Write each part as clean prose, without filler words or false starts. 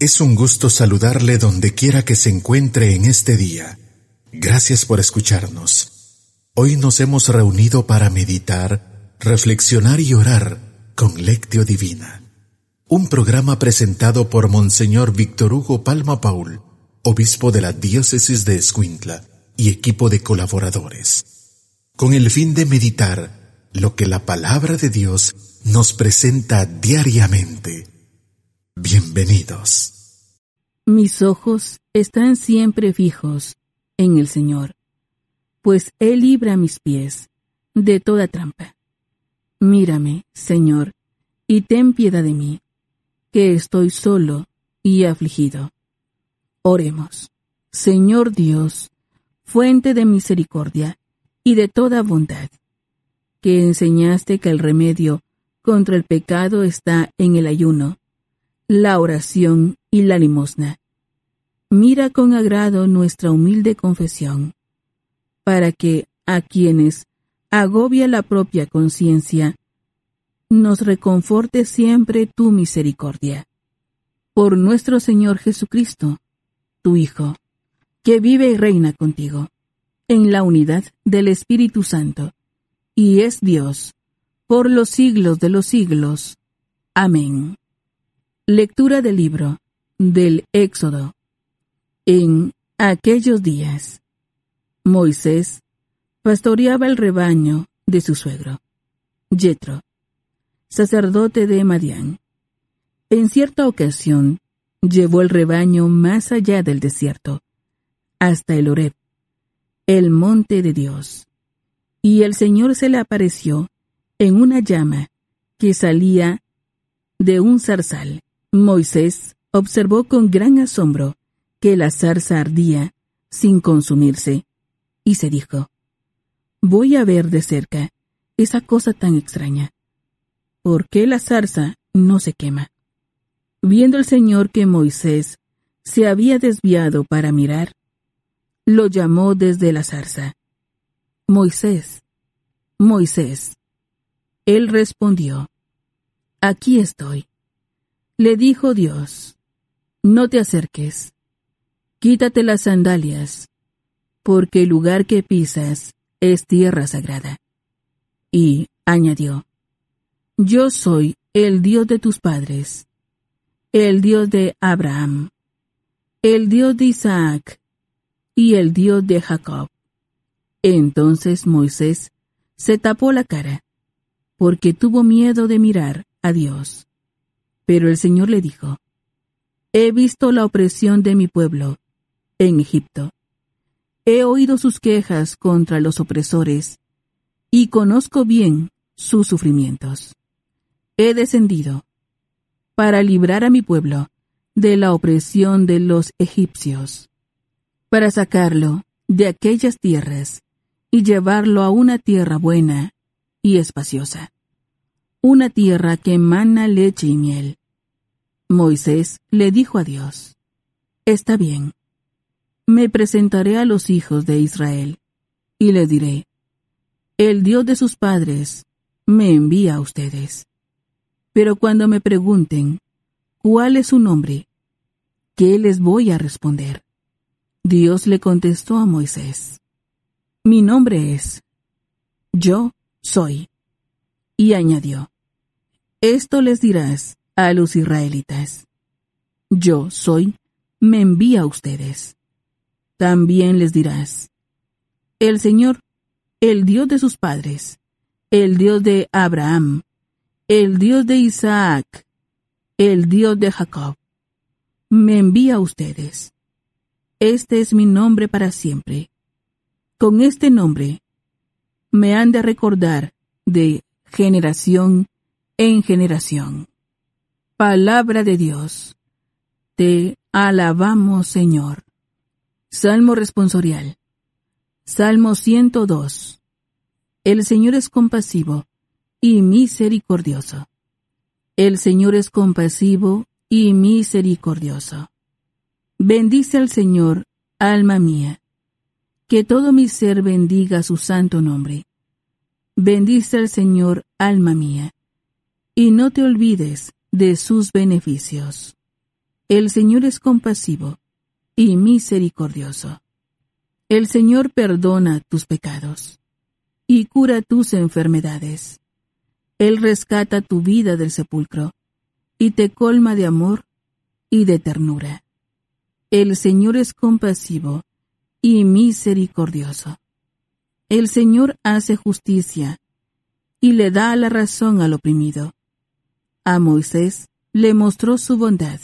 Es un gusto saludarle donde quiera que se encuentre en este día. Gracias por escucharnos. Hoy nos hemos reunido para meditar, reflexionar y orar con Lectio Divina. Un programa presentado por Monseñor Víctor Hugo Palma Paul, obispo de la diócesis de Escuintla y equipo de colaboradores, con el fin de meditar lo que la palabra de Dios nos presenta diariamente. Bienvenidos. Mis ojos están siempre fijos en el Señor, pues Él libra mis pies de toda trampa. Mírame, Señor, y ten piedad de mí, que estoy solo y afligido. Oremos. Señor Dios, fuente de misericordia y de toda bondad, que enseñaste que el remedio contra el pecado está en el ayuno, la oración y la limosna. Mira con agrado nuestra humilde confesión, para que a quienes agobia la propia conciencia, nos reconforte siempre tu misericordia. Por nuestro Señor Jesucristo, tu Hijo, que vive y reina contigo, en la unidad del Espíritu Santo, y es Dios, por los siglos de los siglos. Amén. Lectura del libro del Éxodo. En aquellos días, Moisés pastoreaba el rebaño de su suegro, Yetro, sacerdote de Madián. En cierta ocasión, llevó el rebaño más allá del desierto, hasta el Horeb, el monte de Dios, y el Señor se le apareció en una llama que salía de un zarzal. Moisés observó con gran asombro que la zarza ardía sin consumirse, y se dijo: voy a ver de cerca esa cosa tan extraña. ¿Por qué la zarza no se quema? Viendo el Señor que Moisés se había desviado para mirar, lo llamó desde la zarza: Moisés, Moisés. Él respondió: aquí estoy. Le dijo Dios: no te acerques, quítate las sandalias, porque el lugar que pisas es tierra sagrada. Y añadió: yo soy el Dios de tus padres, el Dios de Abraham, el Dios de Isaac y el Dios de Jacob. Entonces Moisés se tapó la cara, porque tuvo miedo de mirar a Dios. Pero el Señor le dijo: he visto la opresión de mi pueblo en Egipto. He oído sus quejas contra los opresores y conozco bien sus sufrimientos. He descendido para librar a mi pueblo de la opresión de los egipcios, para sacarlo de aquellas tierras y llevarlo a una tierra buena y espaciosa, una tierra que emana leche y miel. Moisés le dijo a Dios: está bien, me presentaré a los hijos de Israel, y les diré: el Dios de sus padres me envía a ustedes. Pero cuando me pregunten cuál es su nombre, ¿qué les voy a responder? Dios le contestó a Moisés: mi nombre es Yo Soy. Y añadió: esto les dirás a los israelitas: Yo Soy me envía a ustedes. También les dirás: el Señor, el Dios de sus padres, el Dios de Abraham, el Dios de Isaac, el Dios de Jacob, me envía a ustedes. Este es mi nombre para siempre. Con este nombre me han de recordar de generación en generación. Palabra de Dios. Te alabamos, Señor. Salmo responsorial. Salmo 102. El Señor es compasivo y misericordioso. El Señor es compasivo y misericordioso. Bendice al Señor, alma mía. Que todo mi ser bendiga su santo nombre. Bendice al Señor, alma mía, y no te olvides de sus beneficios. El Señor es compasivo y misericordioso. El Señor perdona tus pecados y cura tus enfermedades. Él rescata tu vida del sepulcro y te colma de amor y de ternura. El Señor es compasivo y misericordioso. El Señor hace justicia y le da la razón al oprimido. A Moisés le mostró su bondad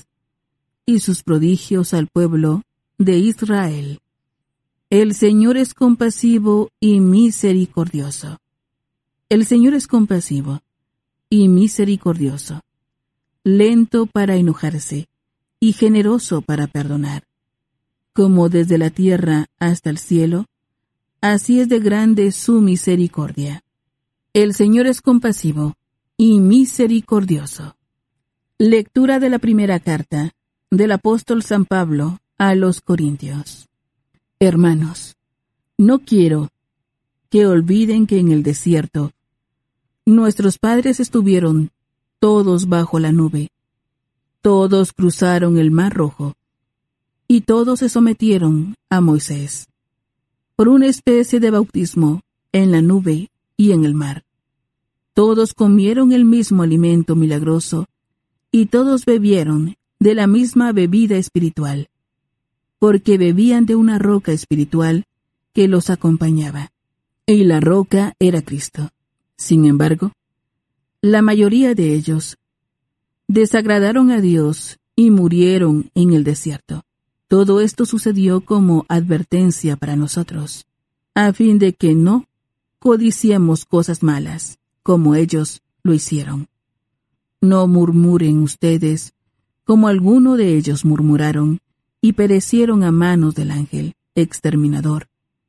y sus prodigios al pueblo de Israel. El Señor es compasivo y misericordioso. El Señor es compasivo y misericordioso, lento para enojarse y generoso para perdonar. Como desde la tierra hasta el cielo, así es de grande su misericordia. El Señor es compasivo y misericordioso. Lectura de la primera carta del apóstol San Pablo a los Corintios. Hermanos, no quiero que olviden que en el desierto nuestros padres estuvieron todos bajo la nube, todos cruzaron el Mar Rojo, y todos se sometieron a Moisés, por una especie de bautismo en la nube y en el mar. Todos comieron el mismo alimento milagroso, y todos bebieron de la misma bebida espiritual, porque bebían de una roca espiritual que los acompañaba, y la roca era Cristo. Sin embargo, la mayoría de ellos desagradaron a Dios y murieron en el desierto. Todo esto sucedió como advertencia para nosotros, a fin de que no codiciemos cosas malas, como ellos lo hicieron. No murmuren ustedes, como alguno de ellos murmuraron, y perecieron a manos del ángel exterminador.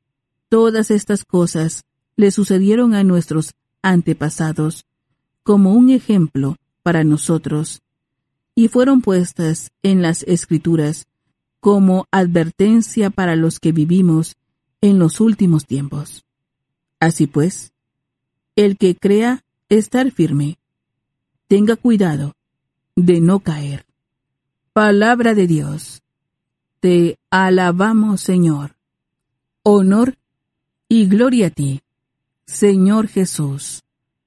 Todas estas cosas le sucedieron a nuestros antepasados como un ejemplo para nosotros, y fueron puestas en las Escrituras como advertencia para los que vivimos en los últimos tiempos. Así pues, el que crea estar firme, tenga cuidado de no caer. Palabra de Dios. Te alabamos, Señor. Honor y gloria a ti, Señor Jesús.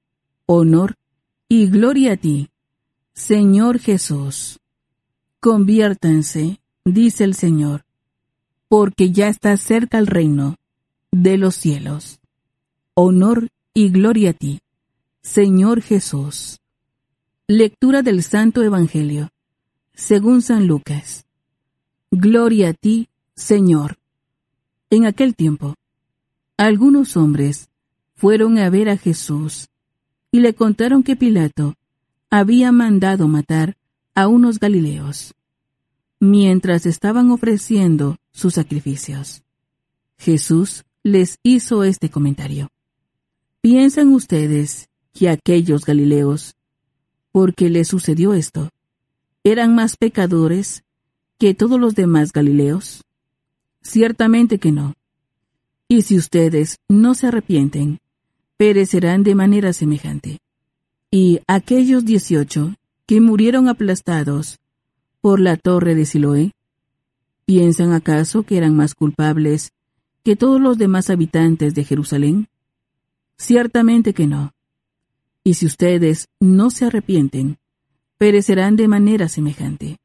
Honor y gloria a ti, Señor Jesús. Conviértanse, dice el Señor, porque ya está cerca el reino de los cielos. Honor y gloria a ti, Señor Jesús. Lectura del Santo Evangelio, según San Lucas. Gloria a ti, Señor. En aquel tiempo, algunos hombres fueron a ver a Jesús y le contaron que Pilato había mandado matar a unos galileos, mientras estaban ofreciendo sus sacrificios. Jesús les hizo este comentario. ¿Piensan ustedes que aquellos galileos, porque les sucedió esto, eran más pecadores que todos los demás galileos? Ciertamente que no. Y si ustedes no se arrepienten, perecerán de manera semejante. Y aquellos 18 que murieron aplastados por la torre de Siloé, ¿piensan acaso que eran más culpables que todos los demás habitantes de Jerusalén? Ciertamente que no. Y si ustedes no se arrepienten, perecerán de manera semejante.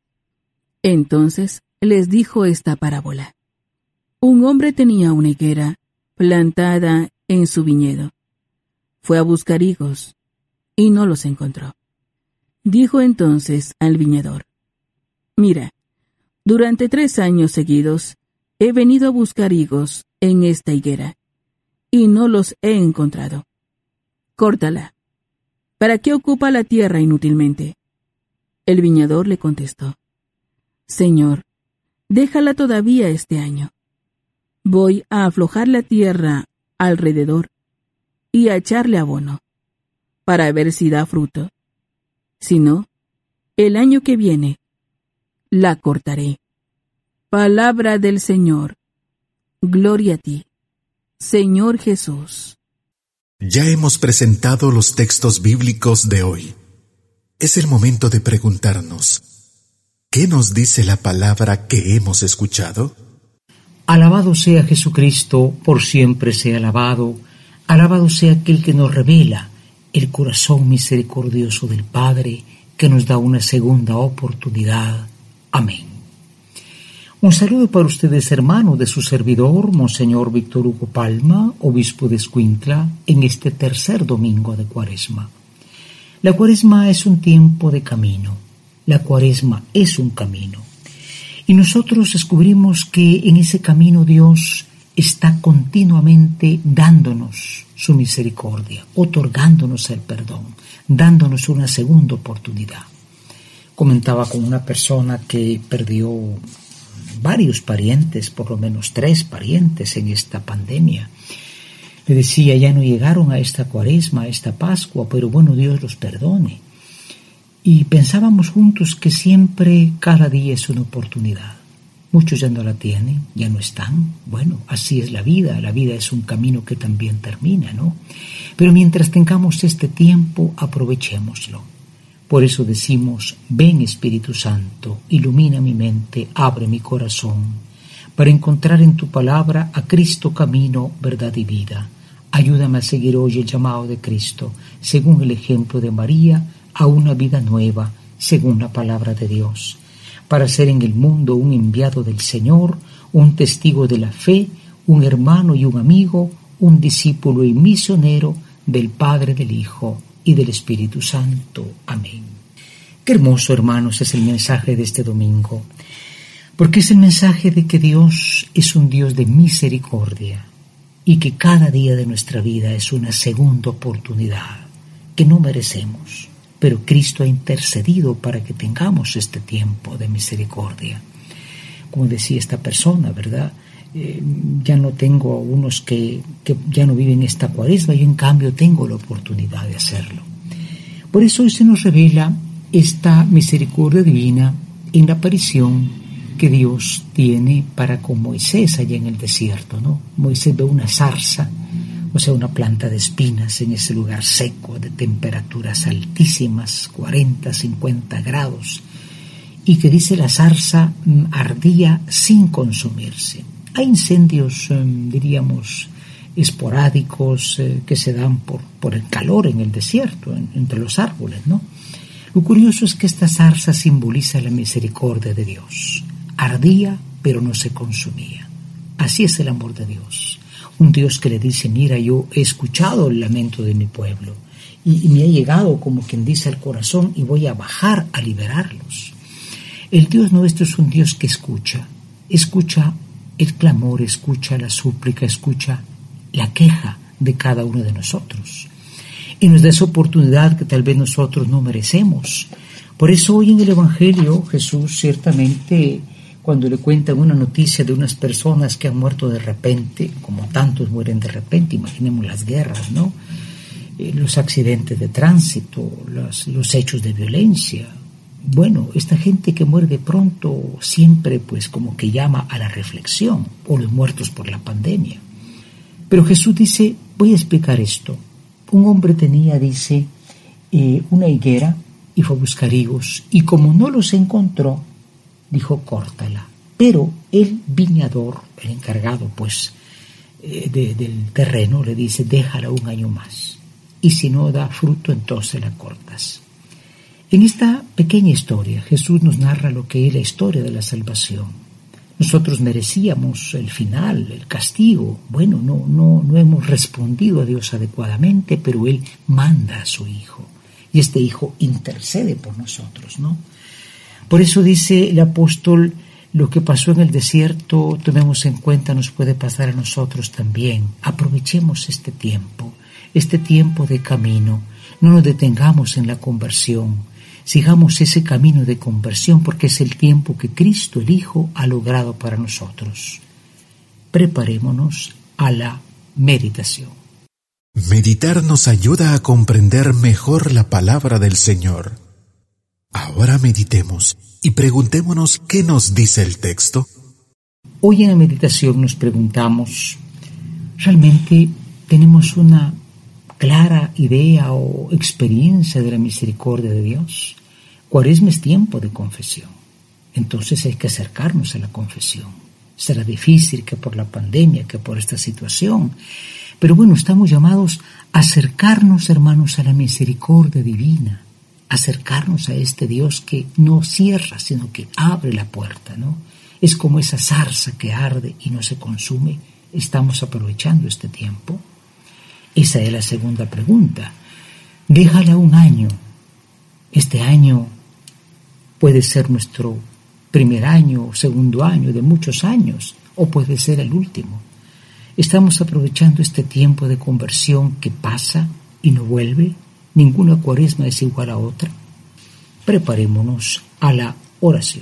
Entonces les dijo esta parábola. Un hombre tenía una higuera plantada en su viñedo. Fue a buscar higos y no los encontró. Dijo entonces al viñador: Mira, durante 3 años seguidos he venido a buscar higos en esta higuera y no los he encontrado. Córtala. ¿Para qué ocupa la tierra inútilmente? El viñador le contestó: Señor, déjala todavía este año. Voy a aflojar la tierra alrededor y a echarle abono, para ver si da fruto. Si no, el año que viene la cortaré. Palabra del Señor. Gloria a ti, Señor Jesús. Ya hemos presentado los textos bíblicos de hoy. Es el momento de preguntarnos: ¿Qué nos dice la palabra que hemos escuchado? Alabado sea Jesucristo, por siempre sea alabado. Alabado sea aquel que nos revela el corazón misericordioso del Padre, que nos da una segunda oportunidad. Amén. Un saludo para ustedes, hermanos, de su servidor, Monseñor Víctor Hugo Palma, obispo de Escuintla, en este tercer domingo de Cuaresma. La Cuaresma es un tiempo de camino. La Cuaresma es un camino. Y nosotros descubrimos que en ese camino Dios está continuamente dándonos su misericordia, otorgándonos el perdón, dándonos una segunda oportunidad. Comentaba con una persona que perdió varios parientes, por lo menos 3 parientes en esta pandemia. Le decía, ya no llegaron a esta Cuaresma, a esta Pascua, pero bueno, Dios los perdone. Y pensábamos juntos que siempre, cada día es una oportunidad. Muchos ya no la tienen, ya no están. Bueno, así es la vida es un camino que también termina, ¿no? Pero mientras tengamos este tiempo, aprovechémoslo. Por eso decimos, ven Espíritu Santo, ilumina mi mente, abre mi corazón, para encontrar en tu palabra a Cristo camino, verdad y vida. Ayúdame a seguir hoy el llamado de Cristo, según el ejemplo de María, a una vida nueva, según la palabra de Dios, para ser en el mundo un enviado del Señor, un testigo de la fe, un hermano y un amigo, un discípulo y misionero del Padre, del Hijo y del Espíritu Santo. Amén. Qué hermoso, hermanos, es el mensaje de este domingo, porque es el mensaje de que Dios es un Dios de misericordia y que cada día de nuestra vida es una segunda oportunidad que no merecemos, pero Cristo ha intercedido para que tengamos este tiempo de misericordia. Como decía esta persona, ¿verdad? Ya no tengo a unos que ya no viven esta Cuaresma, yo en cambio tengo la oportunidad de hacerlo. Por eso hoy se nos revela esta misericordia divina en la aparición que Dios tiene para con Moisés allá en el desierto, ¿no? Moisés ve una zarza, o sea, una planta de espinas en ese lugar seco, de temperaturas altísimas, 40, 50 grados, y que dice la zarza ardía sin consumirse. Hay incendios, diríamos, esporádicos que se dan por el calor en el desierto, entre los árboles, ¿no? Lo curioso es que esta zarza simboliza la misericordia de Dios. Ardía, pero no se consumía. Así es el amor de Dios. Un Dios que le dice, mira, yo he escuchado el lamento de mi pueblo y me ha llegado, como quien dice, al corazón y voy a bajar a liberarlos. El Dios nuestro es un Dios que escucha el clamor, escucha la súplica, escucha la queja de cada uno de nosotros. Y nos da esa oportunidad que tal vez nosotros no merecemos. Por eso hoy en el Evangelio Jesús ciertamente, cuando le cuentan una noticia de unas personas que han muerto de repente, como tantos mueren de repente, imaginemos las guerras, ¿no? Los accidentes de tránsito, los hechos de violencia. Bueno, esta gente que muere de pronto siempre pues como que llama a la reflexión, o los muertos por la pandemia. Pero Jesús dice, voy a explicar esto. Un hombre tenía, dice, una higuera y fue a buscar higos, y como no los encontró, dijo, córtala. Pero el viñador, el encargado pues del terreno, le dice, déjala un año más, y si no da fruto, entonces la cortas. En esta pequeña historia, Jesús nos narra lo que es la historia de la salvación. Nosotros merecíamos el final, el castigo. Bueno, no hemos respondido a Dios adecuadamente, pero Él manda a su Hijo. Y este Hijo intercede por nosotros, ¿no? Por eso dice el apóstol, lo que pasó en el desierto, tomemos en cuenta, nos puede pasar a nosotros también. Aprovechemos este tiempo de camino. No nos detengamos en la conversión. Sigamos ese camino de conversión porque es el tiempo que Cristo el Hijo ha logrado para nosotros. Preparémonos a la meditación. Meditar nos ayuda a comprender mejor la palabra del Señor. Ahora meditemos y preguntémonos qué nos dice el texto. Hoy en la meditación nos preguntamos, ¿realmente tenemos una clara idea o experiencia de la misericordia de Dios? Cuaresma es tiempo de confesión. entonces hay que acercarnos a la confesión. Será difícil que por la pandemia, que por esta situación, pero bueno, estamos llamados a acercarnos, hermanos, a la misericordia divina, acercarnos a este Dios que no cierra, sino que abre la puerta, ¿no? Es como esa zarza que arde y no se consume. ¿Estamos aprovechando este tiempo? Esa es la segunda pregunta. Déjala un año. Este año puede ser nuestro primer año, segundo año, de muchos años, o puede ser el último. ¿Estamos aprovechando este tiempo de conversión que pasa y no vuelve? Ninguna cuaresma es igual a otra. Preparémonos a la oración.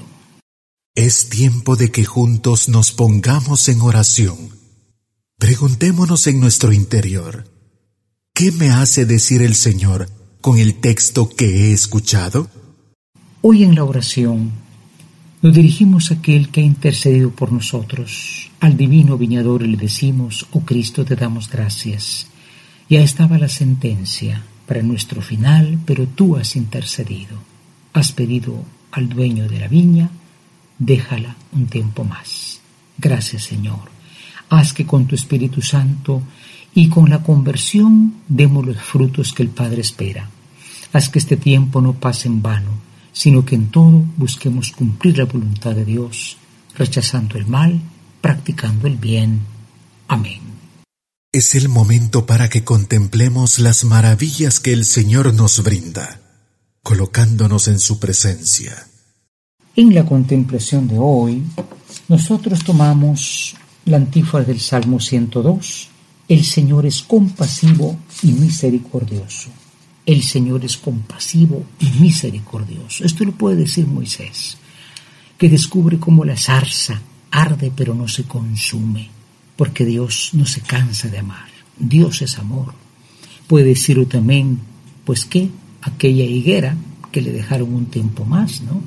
Es tiempo de que juntos nos pongamos en oración. Preguntémonos en nuestro interior, ¿qué me hace decir el Señor con el texto que he escuchado? Hoy en la oración nos dirigimos a aquel que ha intercedido por nosotros. Al divino viñador le decimos: oh Cristo, te damos gracias. Ya estaba la sentencia para nuestro final, pero tú has intercedido. Has pedido al dueño de la viña: déjala un tiempo más. Gracias, Señor. Haz que con tu Espíritu Santo y con la conversión demos los frutos que el Padre espera. Haz que este tiempo no pase en vano, sino que en todo busquemos cumplir la voluntad de Dios, rechazando el mal, practicando el bien. Amén. Es el momento para que contemplemos las maravillas que el Señor nos brinda, colocándonos en su presencia. En la contemplación de hoy, nosotros tomamos la antífona del Salmo 102. El Señor es compasivo y misericordioso. El Señor es compasivo y misericordioso. Esto lo puede decir Moisés, que descubre cómo la zarza arde pero no se consume, porque Dios no se cansa de amar. Dios es amor. Puede decirlo también, pues que aquella higuera que le dejaron un tiempo más, ¿no?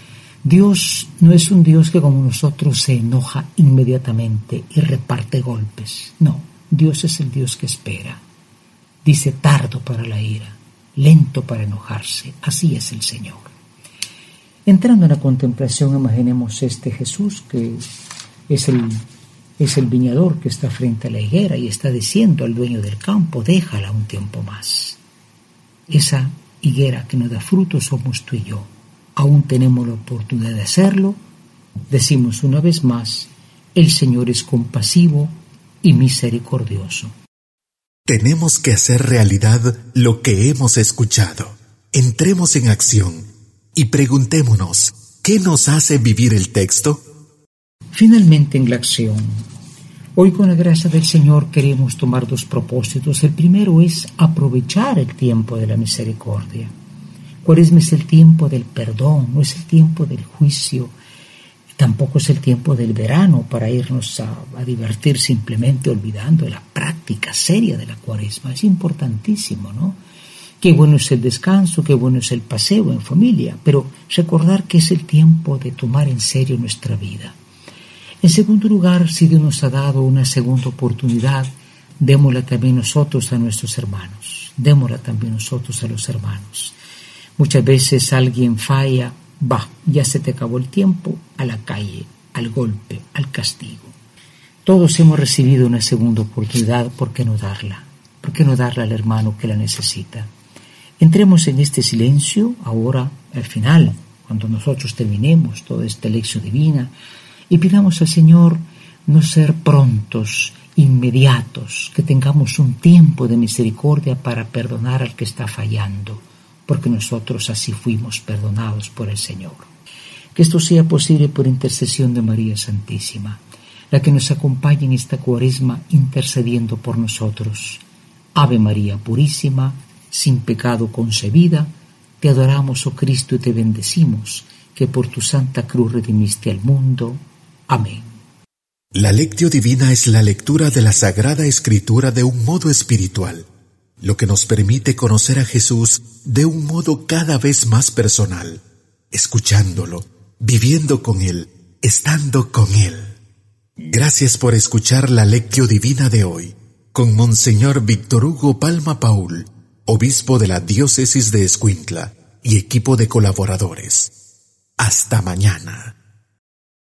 Dios no es un Dios que como nosotros se enoja inmediatamente y reparte golpes. No, Dios es el Dios que espera. Dice: tardo para la ira, lento para enojarse. Así es el Señor. Entrando en la contemplación, imaginemos este Jesús que es el viñador que está frente a la higuera y está diciendo al dueño del campo: déjala un tiempo más. Esa higuera que no da fruto somos tú y yo. Aún tenemos la oportunidad de hacerlo. Decimos una vez más: el Señor es compasivo y misericordioso. Tenemos que hacer realidad lo que hemos escuchado. Entremos en acción y preguntémonos, ¿qué nos hace vivir el texto? Finalmente, en la acción, hoy con la gracia del Señor queremos tomar dos propósitos. El primero es aprovechar el tiempo de la misericordia. Cuaresma es el tiempo del perdón, no es el tiempo del juicio, tampoco es el tiempo del verano para irnos a divertir simplemente olvidando la práctica seria de la Cuaresma. Es importantísimo, ¿no? Qué bueno es el descanso, qué bueno es el paseo en familia, pero recordar que es el tiempo de tomar en serio nuestra vida. En segundo lugar, si Dios nos ha dado una segunda oportunidad, démosla también nosotros a nuestros hermanos, démosla también nosotros a los hermanos. Muchas veces alguien falla, ya se te acabó el tiempo, a la calle, al golpe, al castigo. Todos hemos recibido una segunda oportunidad, ¿por qué no darla? ¿Por qué no darla al hermano que la necesita? Entremos en este silencio ahora, al final, cuando nosotros terminemos toda esta lección divina, y pidamos al Señor no ser prontos, inmediatos, que tengamos un tiempo de misericordia para perdonar al que está fallando, porque nosotros así fuimos perdonados por el Señor. Que esto sea posible por intercesión de María Santísima, la que nos acompaña en esta Cuaresma intercediendo por nosotros. Ave María Purísima, sin pecado concebida, te adoramos, oh Cristo, y te bendecimos, que por tu Santa Cruz redimiste al mundo. Amén. La Lectio Divina es la lectura de la Sagrada Escritura de un modo espiritual, lo que nos permite conocer a Jesús de un modo cada vez más personal, escuchándolo, viviendo con Él, estando con Él. Gracias por escuchar la Lectio Divina de hoy, con Monseñor Víctor Hugo Palma Paul, obispo de la Diócesis de Escuintla, y equipo de colaboradores. Hasta mañana.